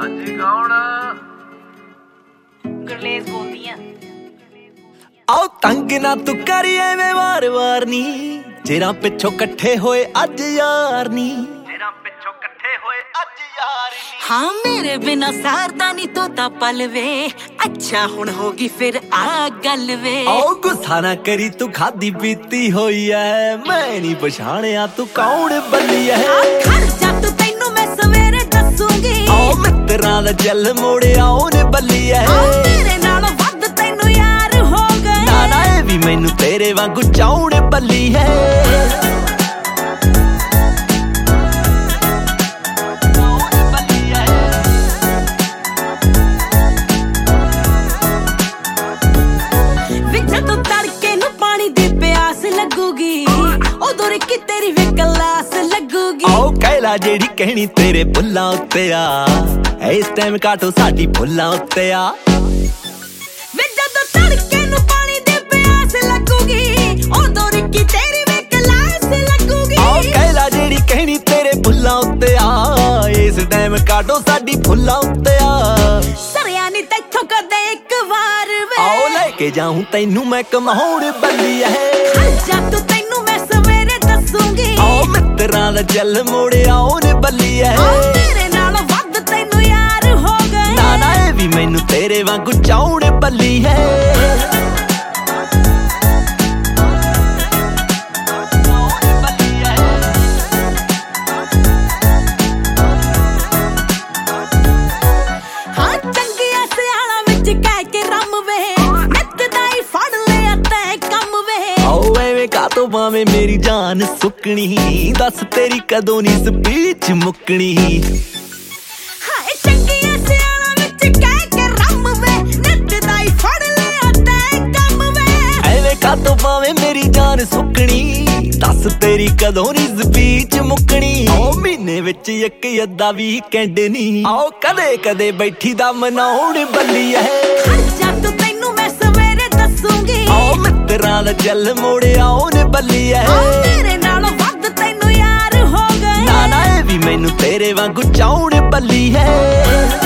ਹਾਂਜੀ ਕੌਣ? ਗੁਰਲੇਸ ਬੋਲਦੀ ਆ। ਆਓ ਤੰਗ ਨਾ ਤੂੰ ਕਰੀ ਐਵੇਂ ਵਾਰ-ਵਾਰ ਨੀ, ਚਿਰਾਂ ਪਿੱਛੋਂ ਇਕੱਠੇ ਹੋਏ ਅੱਜ ਯਾਰ ਨੀ, ਤੇਰਾ ਪਿੱਛੋਂ ਇਕੱਠੇ ਹੋਏ ਅੱਜ ਯਾਰ ਨੀ। ਹਾਂ ਮੇਰੇ ਬਿਨਾ ਸਾਰਦਾ ਨੀ ਤੋਤਾ ਪਲ ਵੇ, ਅੱਛਾ ਹੁਣ ਹੋ ਗਈ ਫਿਰ ਆ ਗੱਲ ਵੇ। ਆਓ ਗੁੱਸਾ ਨਾ ਕਰੀ ਤੂੰ ਖਾਦੀ ਪੀਤੀ ਹੋਈ ਐ, ਮੈਂ ਨੀ ਪਛਾਣਿਆ ਤੂੰ ਕੌਣ ਬੱਲੀ ਐ। ਖਰਚਾ ਤੂੰ ਤੈਨੂੰ ਮੈਂ ਸਵੇਰੇ ਦੱਸੂਗੀ, ਆਓ ਮਿੱਤਰਾਂ ਦਾ ਚੱਲ ਮੋੜਿਆ ਉਹਨੇ ਬੱਲੀ ਐ। ਮੇਰੇ ਨਾਲੋਂ ਵੱਧ ਤੈਨੂੰ ਯਾਰ ਹੋ ਗਏ, ਨਾ ਇਹ ਵੀ ਮੈਨੂੰ ਤੇਰੇ ਵਾਂਗੂ ਚਾਉਣ ਬੱਲੀ ਹੈ। ਜਦੋਂ ਤੜਕੇ ਨੂੰ ਪਾਣੀ ਦੀ ਪਿਆਸ ਲੱਗੂਗੀ, ਉਦੋਂ ਰਿੱਕੀ ਤੇਰੀ ਵੇ ਕਲਾਸ ਲੱਗੂਗੀ। ਆਓ ਕਹਿਲਾ ਜਿਹੜੀ ਕਹਿਣੀ ਤੇਰੇ ਬੁੱਲਾਂ ਉੱਤੇ ਆ, ਇਸ ਟਾਈਮ ਕਾਟੋ ਸਾਡੀ ਫੁੱਲਾਂ ਉੱਤੇ ਆ। ਵੇ ਜਦੋਂ ਤੜਕੇ ਨੂੰ ਪਾਣੀ ਦੀ ਪਿਆਸ ਲੱਗੂਗੀ, ਉਦੋਂ ਰਿੱਕੀ ਤੇਰੀ ਵੇ ਕਲਾਸ ਲੱਗੂਗੀ। ਆਓ ਕਹਿਲਾ ਜਿਹੜੀ ਕਹਿਣੀ ਤੇਰੇ ਬੁੱਲਾਂ ਉੱਤੇ ਆ, ਇਸ ਟਾਈਮ ਕਾਟੋ ਸਾਡੀ ਫੁੱਲਾਂ ਉੱਤੇ ਆ। ਸਰਿਆ ਨੀ ਤੈਥੋਂ ਕਦੇ ਇੱਕ ਵਾਰ ਵੇ, ਆਓ ਲੈ ਕੇ ਜਾਊਂ ਤੈਨੂੰ ਮੈਂ ਕਮਾਉਣ ਬੱਲੀ ਐ। ਖਰਚਾ ਤੂੰ ਤੈਨੂੰ ਮੈਂ ਸਵੇਰੇ ਦੱਸੂਗੀ, ਆਓ ਮਿੱਤਰਾਂ ਦਾ ਚੱਲ ਮੋੜਿਆ ਉਹਨੇ ਬੱਲੀ ਐ। ਮੇਰੇ ਨਾਲੋਂ ਵੱਧ ਤੈਨੂੰ ਯਾਰ ਹੋ ਗਏ, ਨਾ ਇਹ ਵੀ ਮੈਨੂੰ ਤੇਰੇ ਵਾਂਗੂ ਚਾਉਣ ਬੱਲੀ ਹੈ। ਹਾਂ ਚੰਗੀਆਂ ਸਿਆਲਾਂ ਵਿੱਚ ਕਹਿ ਕੇ ਰਮ ਵੇ, ਨਿੱਤ ਦਾ ਹੀ ਫੜ ਲਿਆ ਤੈਂ ਕੰਮ ਵੇ। ਆਓ ਐਵੇਂ ਕਾਤੋਂ ਪਾਵੇਂ ਮੇਰੀ ਜਾਨ ਸੁੱਕਣੀ, ਦੱਸ ਤੇਰੀ ਕਦੋਂ ਨੀ ਸਪੀਚ ਮੁੱਕਣੀ। ਹਾਏ ਚੰਗੀਆਂ ਸਿਆਲਾਂ ਵਿੱਚ ਕਹਿ ਕੇ ਰਮ ਵੇ, ਨਿੱਤ ਦਾ ਹੀ ਫੜ ਲਿਆ ਤੈਂ ਕੰਮ ਵੇ। ਐਵੇਂ ਕਾਤੋਂ ਪਾਵੇਂ ਮੇਰੀ ਜਾਨ ਸੁੱਕਣੀ, ਦੱਸ ਤੇਰੀ ਕਦੋਂ ਨੀ ਸਪੀਚ ਮੁੱਕਣੀ। ਆਓ ਮਹੀਨੇ ਵਿੱਚ ਇੱਕ ਅੱਧਾ ਵੀਕਐਂਡ ਨੀ, ਆਓ ਕਦੇ ਕਦੇ ਬੈਠੀ ਦਾ ਮਨਾਉਣ ਬੱਲੀ ਐ। ਖਰਚਾ ਤੂੰ ਤੈਨੂੰ ਮੈਂ ਸਵੇਰੇ ਦੱਸੂਗੀ, ਆਓ ਮਿੱਤਰਾਂ ਦਾ ਚੱਲ ਮੋੜਿਆ ਉਹਨੇ ਬੱਲੀ ਐ। ਮੇਰੇ ਨਾਲੋਂ ਵੱਧ ਤੈਨੂੰ ਯਾਰ ਹੋ ਗਏ, ਨਾ ਇਹ ਵੀ ਮੈਨੂੰ ਤੇਰੇ ਵਾਂਗੂ ਚਾਉਣ ਬੱਲੀ ਹੈ।